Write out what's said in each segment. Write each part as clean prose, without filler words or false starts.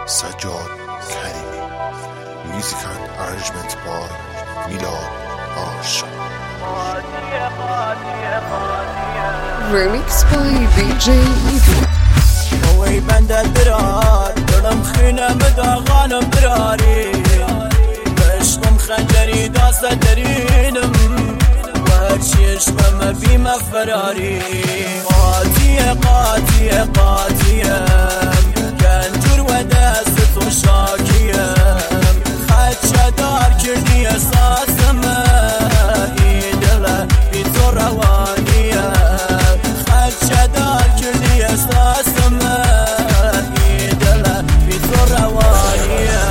سجاد کریمی. Music and arrangement by میلاد آرشا. Remix by DJ Edu. وی بنده درار دلم خینه مداغانم دراری بشتم خنجری داست درینم وچی عشقم بیم فراری قاطیه قاطیه قاطیم گنجور و دست تو شاکیم خدشه دار کردی اساسم ای دله بی تو روانیه خدشه دار کردی اساسم ای دله بی تو روانیه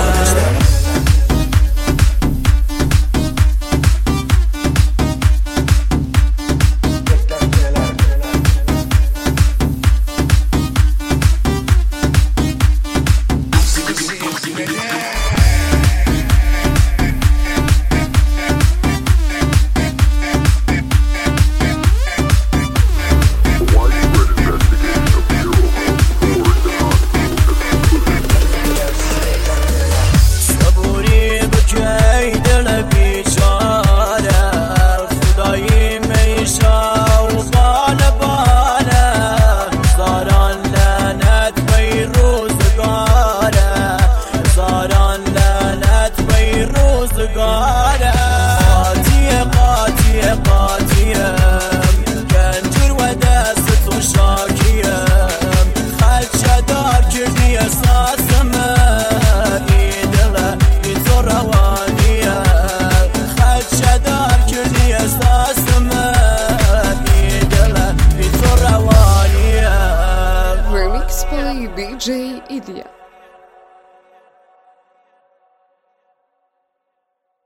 قاطیه قاطیه قاطیم گنجور و دست تو شاکیم خدشه دار کردی اساسم ای دله بی تو روانیه خدشه دار کردی اساسم ای دله بی تو روانیه. Remix by DJ Edu.